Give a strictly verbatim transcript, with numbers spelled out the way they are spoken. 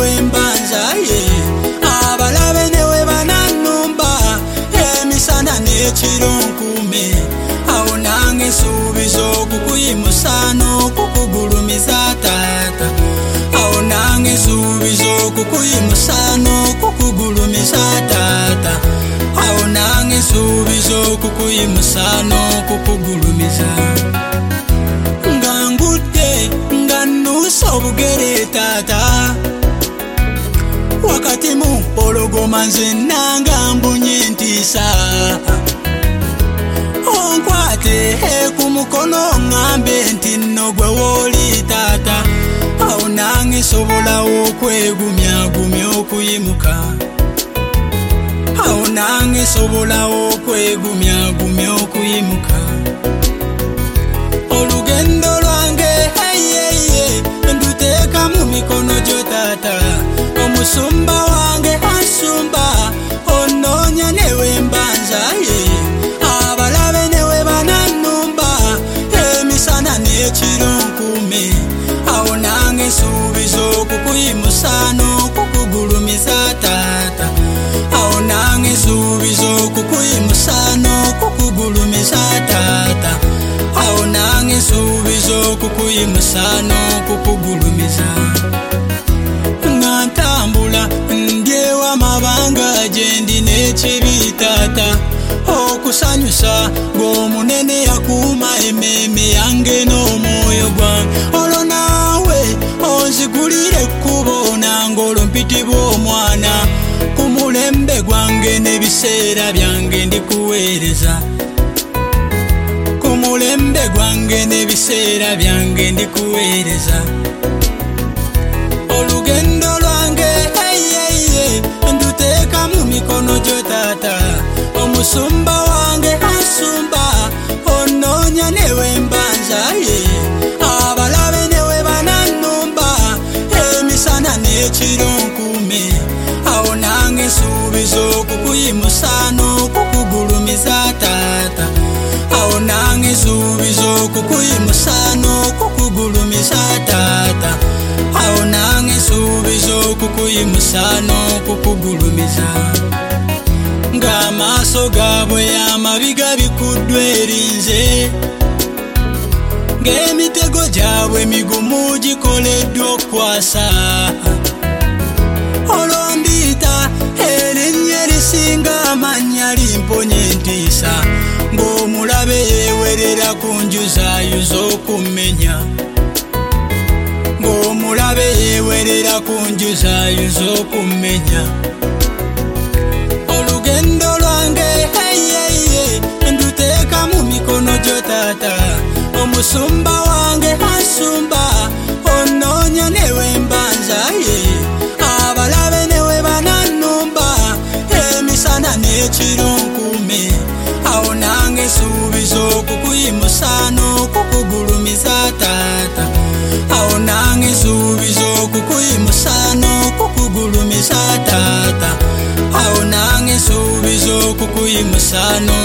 newe mbanza ye abalabe newe bananumba emisana n'ekiro nkume awo nange nsuubiza okukuyimusa n'okukugulumiza taata awo nange nsuubiza okukuyimusa n'okukugulumiza taata awo nange nsuubiza okukuyimusa n'okukugulumiza nga ngudde nga nnuusa obugere taata wakati mu mpologoma nzenna nga mbunye ntiisa onkwate ku mukono ŋŋambe nti nno gwe wooli taata awo nange nsobola okwegumyagumya okuyimuka awo nange nsobola okwegumyagumya okuyimuka olugendo lwange eyeye nduteeka mu mikono gyo taata omusumba wange ansumba onoonya newe mbanza ye abalabe newe bananumba emisana n'ekiro nkume awo nange nsuubiza okukuyimusa n'okukugulumiza taata awo nange nsuubiza okukuyimusa n'okukugulumiza taata awo nange nsuubiza okukuyimusa n'okukugulumiza nga ntambula ndyewa amabanga gye ndi n'ekibi taata okusanyusa ng'omunene yakuuma emmeeme yange n'omwoyo gwange olwo naawe onzigulire ekkubo nange olwo mpitibwa omwana ku mulembe gwange n'ebiseera byange ndikuweereza ku mulembe gwange n'ebiseera byange ndikuweereza olugendo lwange eyeye nduteeka mu mikono gyo taata omusumba wange ansumba onoonya newe mbanza ye abalabe newe bananumba emisana n'ekiro nkume awo nange nsuubiza okukuyimusa n'okukugulumiza taata awo nange nsuubiza okukuyimusa n'okukugulumiza taata awo nange nsuubiza okukuyimusa n'okukugulumiza ng'amaaso gaabwe amabiga bikuddwa erinze ng'emitego gyabwe migumu gikoleddwa okukwasa olwo ndiita erinnya erisinga amannya limponye entiisa ng'omulabe yeewerera ku njuzayuza okummenya ng'omulabe yeewerera ku njuzayuza okummenya olugendo lwange eyeye nduteeka mu mikono gyo taata omusumba wange ansumba onoonya newe mbanza ye abalabe newe bananumba emisana n'ekiro nkume awo nange nsuubiza okukuyimusa n'okukugulumiza taata awo nange nsuubiza okukuyimusa n'okukugulumiza taata awo nange nsuubiza okukuyimusa